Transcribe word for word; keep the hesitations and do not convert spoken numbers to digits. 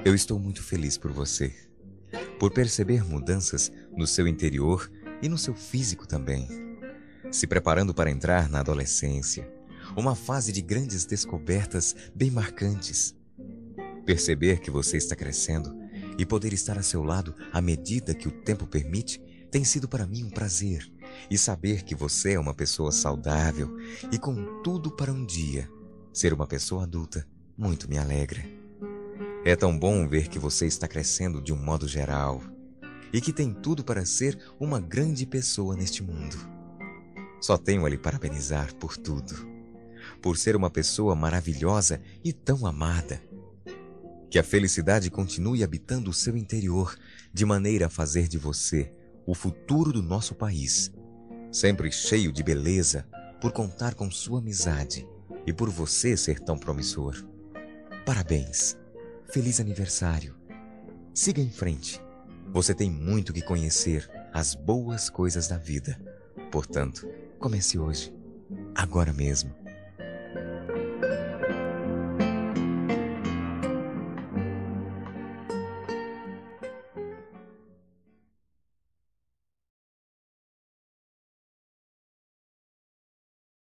Eu estou muito feliz por você, por perceber mudanças no seu interior e no seu físico também, se preparando para entrar na adolescência, uma fase de grandes descobertas bem marcantes. Perceber que você está crescendo e poder estar a seu lado à medida que o tempo permite tem sido para mim um prazer. E saber que você é uma pessoa saudável e com tudo para um dia ser uma pessoa adulta muito me alegra. É tão bom ver que você está crescendo de um modo geral e que tem tudo para ser uma grande pessoa neste mundo. Só tenho a lhe parabenizar por tudo, por ser uma pessoa maravilhosa e tão amada. Que a felicidade continue habitando o seu interior de maneira a fazer de você o futuro do nosso país, sempre cheio de beleza por contar com sua amizade e por você ser tão promissor. Parabéns! Feliz aniversário! Siga em frente. Você tem muito que conhecer as boas coisas da vida. Portanto, comece hoje, agora mesmo.